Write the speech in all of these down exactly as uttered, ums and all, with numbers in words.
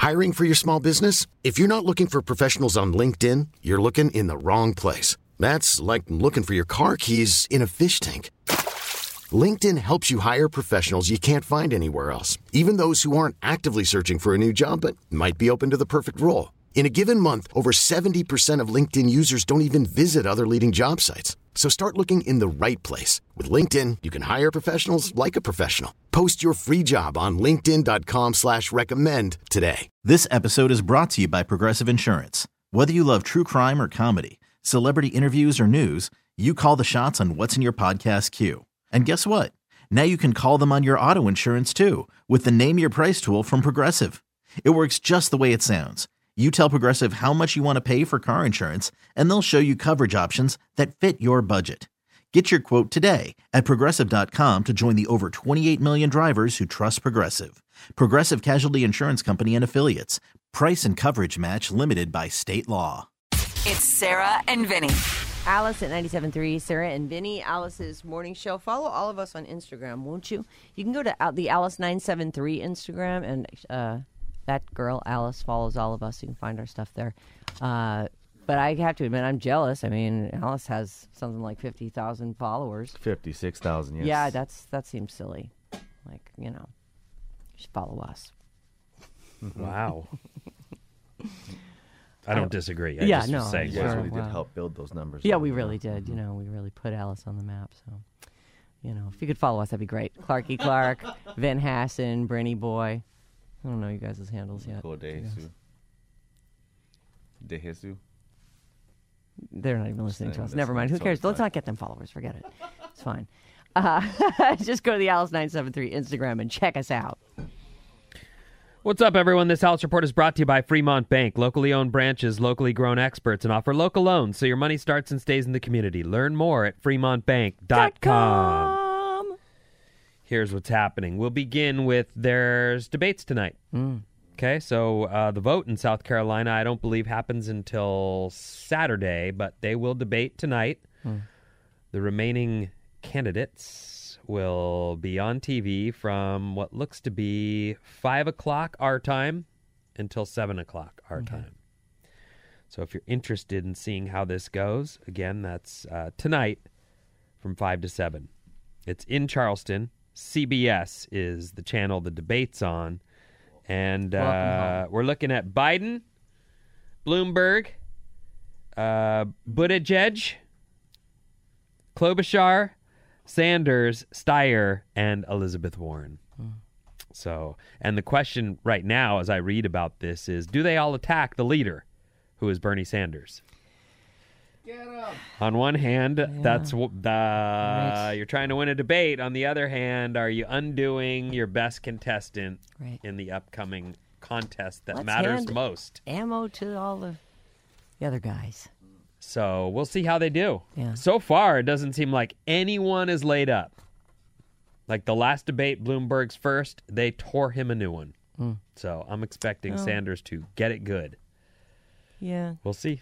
Hiring for your small business? If you're not looking for professionals on LinkedIn, you're looking in the wrong place. That's like looking for your car keys in a fish tank. LinkedIn helps you hire professionals you can't find anywhere else, even those who aren't actively searching for a new job but might be open to the perfect role. In a given month, over seventy percent of LinkedIn users don't even visit other leading job sites. So start looking in the right place. With LinkedIn, you can hire professionals like a professional. Post your free job on linkedin dot com slash recommend today. This episode is brought to you by Progressive Insurance. Whether you love true crime or comedy, celebrity interviews or news, you call the shots on what's in your podcast queue. And guess what? Now you can call them on your auto insurance too with the Name Your Price tool from Progressive. It works just the way it sounds. You tell Progressive how much you want to pay for car insurance, and they'll show you coverage options that fit your budget. Get your quote today at Progressive dot com to join the over twenty-eight million drivers who trust Progressive. Progressive Casualty Insurance Company and Affiliates. Price and coverage match limited by state law. It's Sarah and Vinny. Alice at ninety-seven point three, Sarah and Vinny, Alice's morning show. Follow all of us on Instagram, won't you? You can go to the Alice nine seven three Instagram, and uh, that girl, Alice, follows all of us. You can find our stuff there. Uh, but I have to admit, I'm jealous. I mean, Alice has something like fifty thousand followers. fifty-six thousand, yes. Yeah, that's that seems silly. Like, you know, you should follow us. Wow. I don't disagree. I yeah, just no. was saying, You guys Sure, really wow. did help build those numbers. Yeah, up, we you really know? did. You know, we really put Alice on the map. So, you know, if you could follow us, that'd be great. Clarky Clark, Van Hassen, Brenny Boy. I don't know you guys' handles yet. Cool De Jesus. De Jesus. They're not even listening to saying, us. that's Never mind. Who totally cares? Let's fine. not get them followers. Forget it. It's fine. Uh, just go to the Alice nine seven three Instagram and check us out. What's up, everyone? This Alice Report is brought to you by Fremont Bank. Locally owned branches, locally grown experts, and offer local loans so your money starts and stays in the community. Learn more at fremont bank dot com. Here's what's happening. We'll begin with there's debates tonight. Mm. Okay, so uh, the vote in South Carolina, I don't believe happens until Saturday, but they will debate tonight. Mm. The remaining candidates will be on T V from what looks to be five o'clock our time until seven o'clock our Okay. time. So if you're interested in seeing how this goes, again, that's uh, tonight from five to seven. It's in Charleston. C B S is the channel the debate's on. And uh, we're looking at Biden, Bloomberg, uh, Buttigieg, Klobuchar, Sanders, Steyer, and Elizabeth Warren. Mm. So, and the question right now, as I read about this, is do they all attack the leader, who is Bernie Sanders? Get him. On one hand, Yeah. that's w- the Right. you're trying to win a debate. On the other hand, are you undoing your best contestant Right. in the upcoming contest that Let's matters hand- most? Ammo to all the, the other guys. So we'll see how they do. Yeah. So far, it doesn't seem like anyone is laid up. Like the last debate, Bloomberg's first, they tore him a new one. Mm. So I'm expecting Oh. Sanders to get it good. Yeah. We'll see.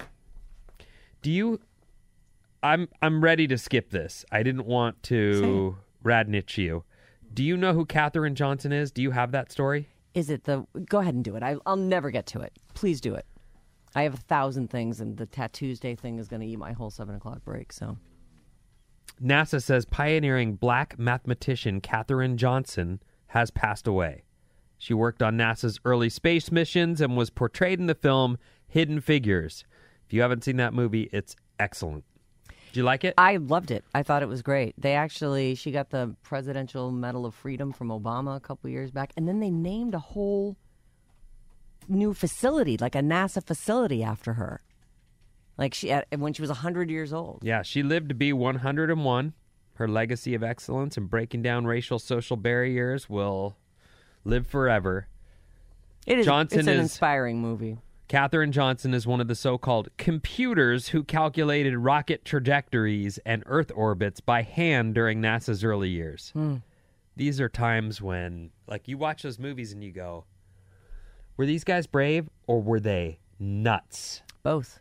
Do you? I'm I'm ready to skip this. I didn't want to radnitch you. Do you know who Katherine Johnson is? Do you have that story? Is it the... Go ahead and do it. I, I'll never get to it. Please do it. I have a thousand things, and the Tattoos Day thing is going to eat my whole seven o'clock break, so... NASA says pioneering black mathematician Katherine Johnson has passed away. She worked on NASA's early space missions and was portrayed in the film Hidden Figures. If you haven't seen that movie, it's excellent. Did you like it? I loved it. I thought it was great. They actually, she got the Presidential Medal of Freedom from Obama a couple years back, and then they named a whole new facility, like a NASA facility after her. Like she, when she was one hundred years old. Yeah, she lived to be one hundred and one. Her legacy of excellence and breaking down racial social barriers will live forever. It is, Johnson it's an is- inspiring movie. Katherine Johnson is one of the so-called computers who calculated rocket trajectories and Earth orbits by hand during NASA's early years. Hmm. These are times when, like, you watch those movies and you go, were these guys brave or were they nuts? Both.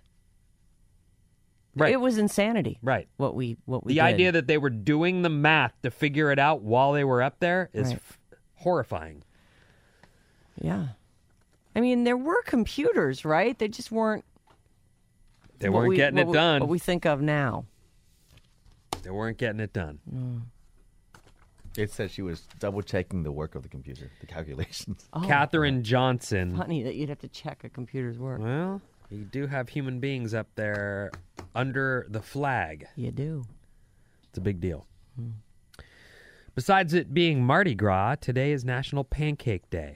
Right. It was insanity. Right. What we what we The did. idea that they were doing the math to figure it out while they were up there is Right. f- horrifying. Yeah. I mean, there were computers, right? They just weren't. They what weren't we- getting what it we- done. What we think of now. They weren't getting it done. It said she was double checking the work of the computer, the calculations. Oh, Catherine Johnson. funny that you'd have to check a computer's work. Well, you do have human beings up there under the flag. You do. It's a big deal. Besides it being Mardi Gras, today is National Pancake Day.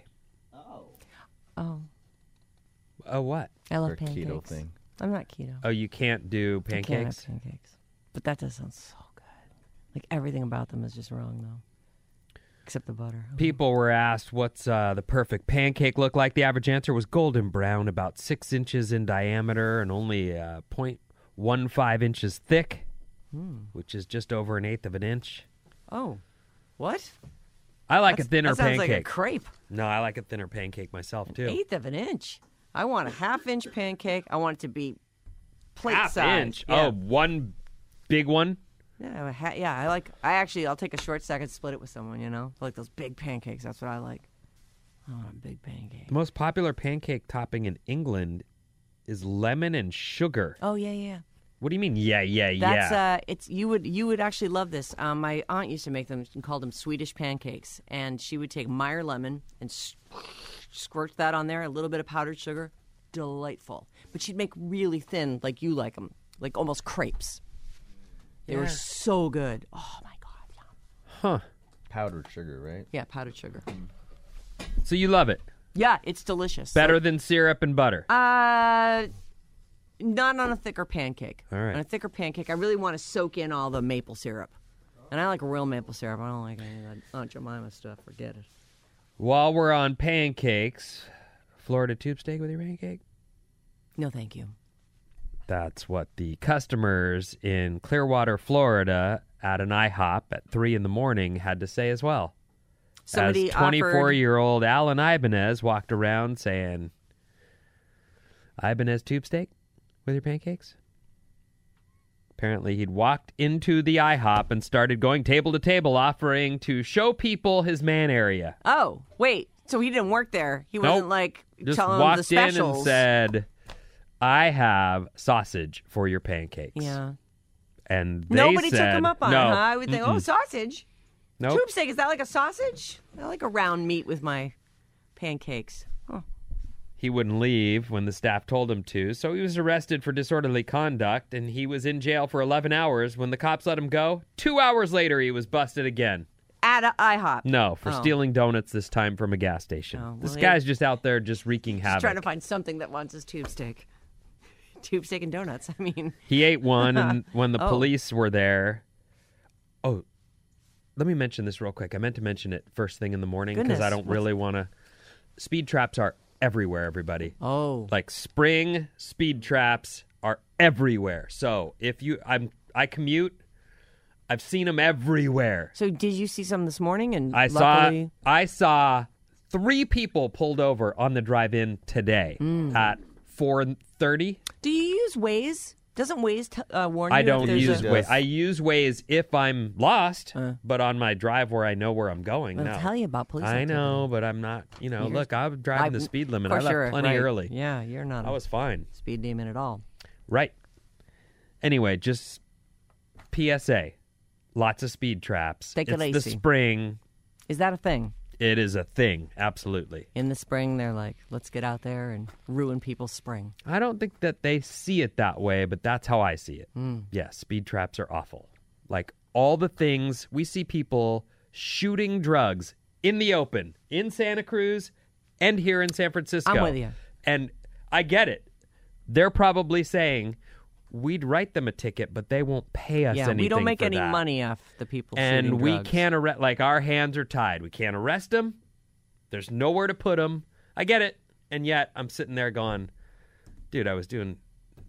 Oh, Oh, what? I love Her pancakes. keto thing. I'm not keto. Oh, you can't do I can't have pancakes? pancakes. But that does sound so good. Like everything about them is just wrong, though. Except the butter. Oh. People were asked what's uh, the perfect pancake look like. The average answer was golden brown, about six inches in diameter and only uh, zero point one five inches thick, which is just over an eighth of an inch. Oh, what? I like That's- a thinner that sounds pancake. like a crepe. No, I like a thinner pancake myself, too. Eighth of an inch. I want a half inch pancake. I want it to be plate Half size. inch? Yeah. Oh, one big one? Yeah, a ha- yeah. I like. I actually, I'll take a short stack and split it with someone. You know, I like those big pancakes. That's what I like. I want a big pancake. The most popular pancake topping in England is lemon and sugar. Oh yeah, yeah. What do you mean? Yeah, yeah, That's yeah. uh, it's you would you would actually love this. Um, my aunt used to make them and called them Swedish pancakes, and she would take Meyer lemon and s- squirt that on there, a little bit of powdered sugar, delightful. But she'd make really thin, like you like them, like almost crepes. They were Yeah. so good. Oh my god, yum. Huh. Powdered sugar, right? Yeah, powdered sugar. So you love it. Yeah, it's delicious. Better than syrup and butter. Uh, not on a thicker pancake. All right. On a thicker pancake, I really want to soak in all the maple syrup. And I like real maple syrup. I don't like any of that Aunt Jemima stuff. Forget it. While we're on pancakes, Florida tube steak with your pancake? No, thank you. That's what the customers in Clearwater, Florida at an IHOP at three in the morning had to say as well. Somebody As twenty-four-year-old Alan Ibanez walked around saying, Ibanez tube steak with your pancakes? Apparently, he'd walked into the IHOP and started going table to table, offering to show people his man area. Oh, wait. So he didn't work there. He Nope. wasn't like Just telling them the walked in specials. and said, I have sausage for your pancakes. Yeah. And they Nobody said, took him up on no, it, huh? I would think, oh, sausage. Nope. Tube steak, is that like a sausage? I like a round meat with my pancakes. Oh. He wouldn't leave when the staff told him to, so he was arrested for disorderly conduct, and he was in jail for eleven hours. When the cops let him go, two hours later, he was busted again. At a IHOP. No, for Oh. stealing donuts, this time from a gas station. Oh, well, this he- guy's just out there just wreaking Just havoc. trying to find something that wants his tube steak. Tube steak and donuts. I mean, He ate one, and when the Oh. police were there... Oh, let me mention this real quick. I meant to mention it first thing in the morning because Goodness, I don't what's- really want to... Speed traps are everywhere, everybody. oh. Like spring speed traps are everywhere. So if you, I'm, I commute, I've seen them everywhere. So did you see some this morning? And I luckily... saw, I saw three people pulled over on the drive-in today Mm. at four thirty. Do you use Waze? Doesn't Waze t- uh, warn you? I if don't there's use a... Waze. I use Waze if I'm lost, Uh. but on my drive where I know where I'm going. I'll No, tell you about police I activity. know, but I'm not. You know, You're- look, I'm driving I- the speed limit. For I left sure, plenty right. early. Yeah, you're not I a was fine. speed demon at all. Right. Anyway, just P S A. Lots of speed traps. Take it it's the easy. spring. Is that a thing? It is a thing. Absolutely. In the spring, they're like, let's get out there and ruin people's spring. I don't think that they see it that way, but that's how I see it. Mm. Yes, speed traps are awful. Like all the things we see people shooting drugs in the open in Santa Cruz and here in San Francisco. I'm with you. And I get it. They're probably saying, we'd write them a ticket, but they won't pay us Yeah, anything we don't make for any that. money off the people And shooting we drugs. can't arrest, like our hands are tied. We can't arrest them. There's nowhere to put them. I get it. And yet I'm sitting there going, dude, I was doing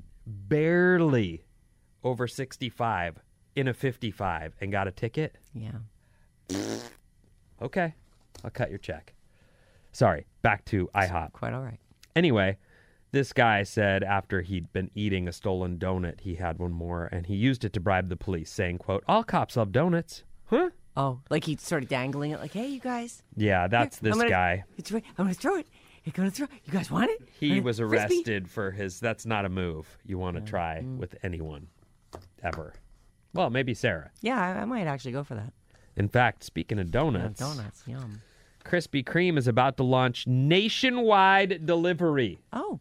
barely over sixty-five in a fifty-five and got a ticket. Yeah, Okay, I'll cut your check. Sorry, back to IHOP. quite all right. Anyway, this guy said after he'd been eating a stolen donut, he had one more, and he used it to bribe the police, saying, quote, all cops love donuts. Huh? Oh, like he started dangling it, like, hey, you guys. Yeah, that's Here, this I'm gonna- guy. It's right. I'm going to throw it. You gonna throw? You guys want it? He Want it? was Frisbee? arrested for his. That's not a move you want to try with anyone, ever. Well, maybe Sarah. Yeah, I, I might actually go for that. In fact, speaking of Yeah, donuts, donuts, yum. Krispy Kreme is about to launch nationwide delivery. Oh.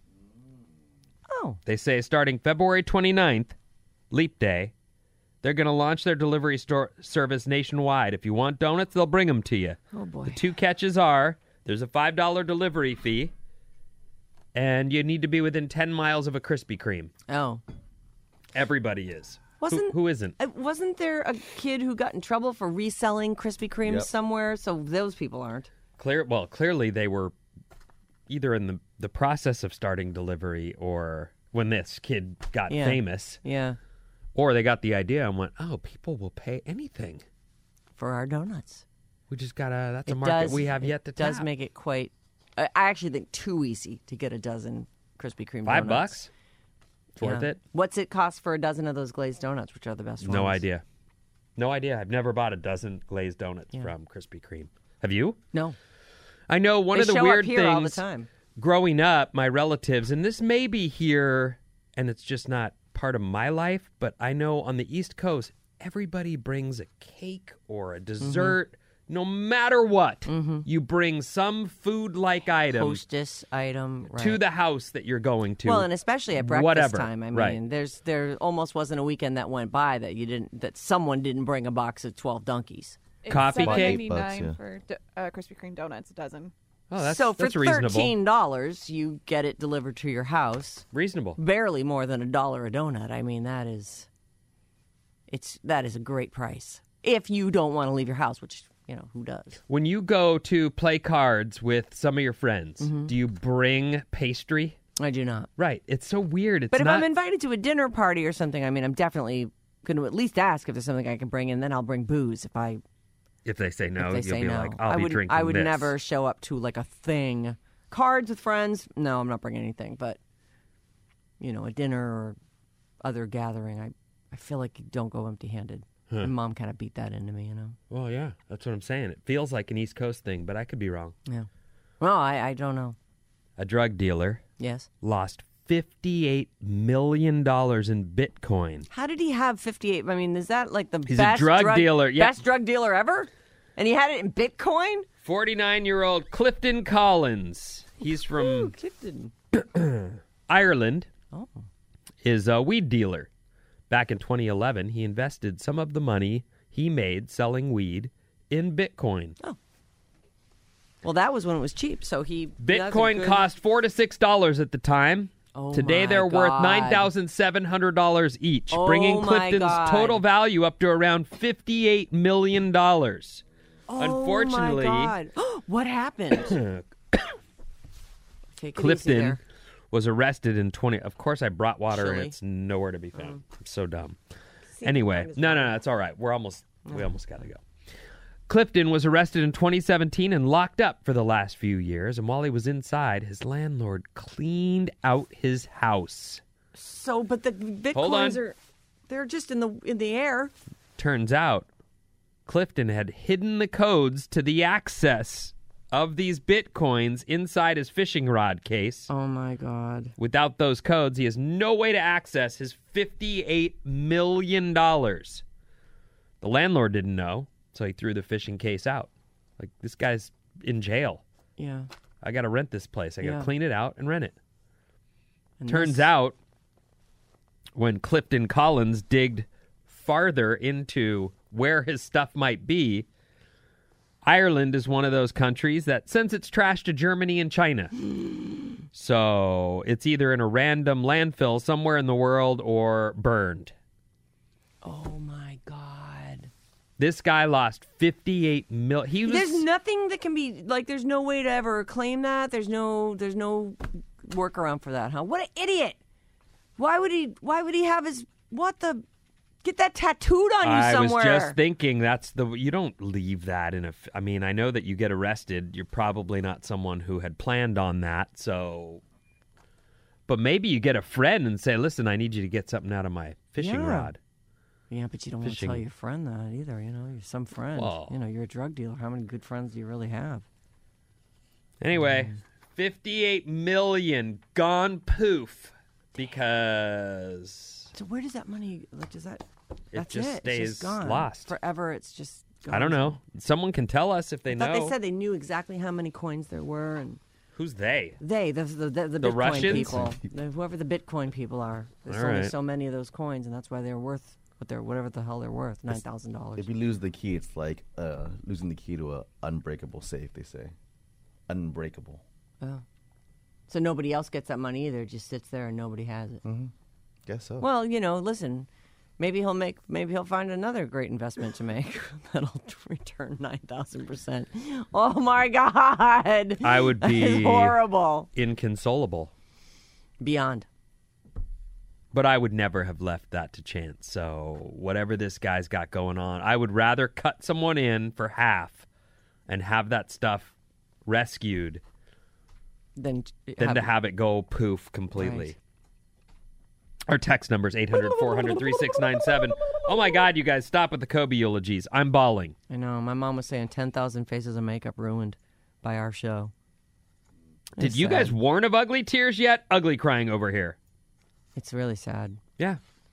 Oh. They say starting February twenty-ninth, Leap Day, they're going to launch their delivery store service nationwide. If you want donuts, they'll bring them to you. Oh, boy. The two catches are there's a five dollars delivery fee, and you need to be within ten miles of a Krispy Kreme. Oh. Everybody is. Wasn't who, who isn't? Uh, wasn't there a kid who got in trouble for reselling Krispy Kremes Yep. somewhere? So those people aren't. Clear. Well, clearly they were either in the, the process of starting delivery or when this kid got Yeah. famous, Yeah. or they got the idea and went, oh, people will pay anything. For our donuts. We just got to, that's a It market does, we have it yet to does tap. make it quite, I I actually think too easy to get a dozen Krispy Kreme Five donuts. bucks? It's worth Yeah. it? What's it cost for a dozen of those glazed donuts, which are the best ones? No idea. No idea. I've never bought a dozen glazed donuts Yeah. from Krispy Kreme. Have you? No. I know one They of the show weird up here things all the time. growing up, my relatives, and this may be here and it's just not part of my life, but I know on the East Coast, everybody brings a cake or a dessert. No matter what, Mm-hmm. you bring some food-like item Hostess item. Right. to the house that you're going to. Well, and especially at breakfast Whatever. time. I mean, Right. there's there almost wasn't a weekend that went by that you didn't that someone didn't bring a box of twelve donkeys. It's Coffee seven cake? ninety-nine Bucks, yeah. for d- uh, Krispy Kreme donuts a dozen. Oh, that's, so for that's reasonable. thirteen dollars, you get it delivered to your house. Reasonable. Barely more than a dollar a donut. I mean, that is, it's that is a great price if you don't want to leave your house, which you know who does. When you go to play cards with some of your friends, Mm-hmm. do you bring pastry? I do not. Right. It's so weird. It's But if not. I'm invited to a dinner party or something, I mean, I'm definitely going to at least ask if there's something I can bring, and then I'll bring booze if I if they say no, if they you'll say be no. like, I'll I be would, drinking I would this. never show up to like a thing. Cards with friends? No, I'm not bringing anything. But you know, a dinner or other gathering, I I feel like you don't go empty-handed. My mom kind of beat that into me, you know. Well, yeah, that's what I'm saying. It feels like an East Coast thing, but I could be wrong. Yeah. Well, I I don't know. A drug dealer Yes. lost fifty-eight million dollars in Bitcoin. How did he have fifty-eight? I mean, is that like the He's a best drug dealer, yeah. Best drug dealer ever? And he had it in Bitcoin? forty-nine-year-old Clifton Collins. He's from Clifton. Ireland. Oh. Is a weed dealer. Back in twenty eleven, he invested some of the money he made selling weed in Bitcoin. Well, that was when it was cheap. So he that's a Bitcoin good- cost four to six dollars at the time. Oh Today my they're worth God. nine thousand seven hundred dollars each, Oh bringing my Clifton's God. total value up to around fifty-eight million dollars. Oh Unfortunately, my God. What happened? Take it easy Clifton there. was arrested in twenty. Of course, I brought water and Surely. it's nowhere to be found. Mm. I'm so dumb. Anyway, no, no, no, it's all right. We're almost, we almost got to go. Clifton was arrested in twenty seventeen and locked up for the last few years. And while he was inside, his landlord cleaned out his house. So, but the Hold on. bitcoins are they're just in the in the air. Turns out, Clifton had hidden the codes to the access of these bitcoins inside his fishing rod case. Oh my God. Without those codes, he has no way to access his fifty-eight million dollars. The landlord didn't know, so he threw the fishing case out. Like, this guy's in jail. Yeah. I got to rent this place. I got to Yeah. clean it out and rent it. And Turns this- out, when Clifton Collins digged farther into where his stuff might be, Ireland is one of those countries that sends its trash to Germany and China. So it's either in a random landfill somewhere in the world or burned. Oh my God. This guy lost fifty-eight mil. He was There's nothing that can be like. There's no way to ever claim that. There's no. There's no workaround for that, huh? What an idiot! Why would he? Why would he have his? What the? Get that tattooed on you I somewhere. was just thinking that's the you don't leave that in a. f- I mean, I know that you get arrested. You're probably not someone who had planned on that. So, but maybe you get a friend and say, "Listen, I need you to get something out of my fishing Yeah. rod." Yeah, but you don't want to Fishing. tell your friend that either. You know, you're some friend. Well. You know, you're a drug dealer. How many good friends do you really have? Anyway, fifty-eight million gone poof because So where does that money? Like, does that? it That's just it. stays it's just gone. lost. Forever. It's just. Gone. I don't know. Someone can tell us if they I thought know. they said they knew exactly how many coins there were, and Who's they? they, the the, the, the The Bitcoin Russians? people, the, whoever the Bitcoin people are. There's All only right. so many of those coins, and that's why they're worth what they're whatever the hell they're worth, nine thousand dollars. If you lose the key, it's like uh, losing the key to a unbreakable safe. They say, unbreakable. Oh. So nobody else gets that money either. It just sits there and nobody has it. Mm-hmm. Guess so. Well, you know, listen. Maybe he'll make. Maybe he'll find another great investment to make that'll return nine thousand percent. Oh my God! I would That is be horrible. inconsolable. Beyond. But I would never have left that to chance. So whatever this guy's got going on, I would rather cut someone in for half and have that stuff rescued Than than to have it go poof completely. Right. Our text number is eight hundred, four hundred, thirty-six ninety-seven. Oh my God, you guys, stop with the Kobe eulogies. I'm bawling. I know. My mom was saying ten thousand faces of makeup ruined by our show. Did It's you sad. guys warn of ugly tears yet? Ugly crying over here. It's really sad. Yeah.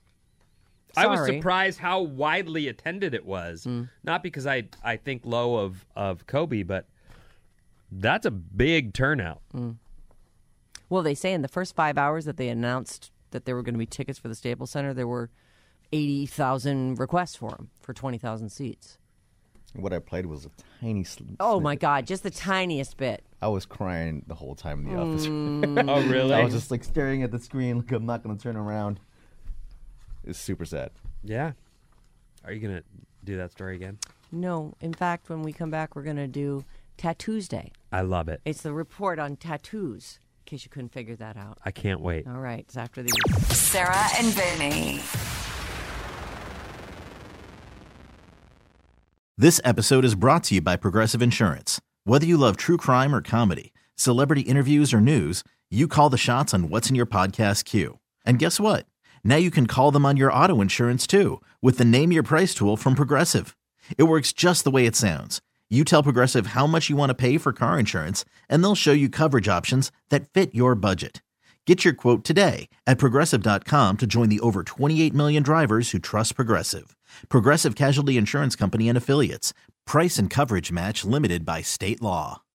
I was Sorry. surprised how widely attended it was. Not because I I think low of, of Kobe, but that's a big turnout. Well, they say in the first five hours that they announced that there were going to be tickets for the Staples Center, there were eighty thousand requests for them for twenty thousand seats. What I played was a tiny. Sl- Oh, my snippet. God, just the tiniest bit. I was crying the whole time in the office. Oh, really? I was just like staring at the screen. Like I'm not going to turn around. It's super sad. Yeah. Are you going to do that story again? No, in fact, when we come back, we're going to do Tattoos Day. I love it. It's the report on tattoos, in case you couldn't figure that out. I can't wait. All right, it's after these. Sarah and Vinny. This episode is brought to you by Progressive Insurance. Whether you love true crime or comedy, celebrity interviews or news, you call the shots on what's in your podcast queue. And guess what? Now you can call them on your auto insurance too with the Name Your Price tool from Progressive. It works just the way it sounds. You tell Progressive how much you want to pay for car insurance, and they'll show you coverage options that fit your budget. Get your quote today at Progressive dot com to join the over twenty-eight million drivers who trust Progressive. Progressive Casualty Insurance Company and Affiliates. Price and coverage match limited by state law.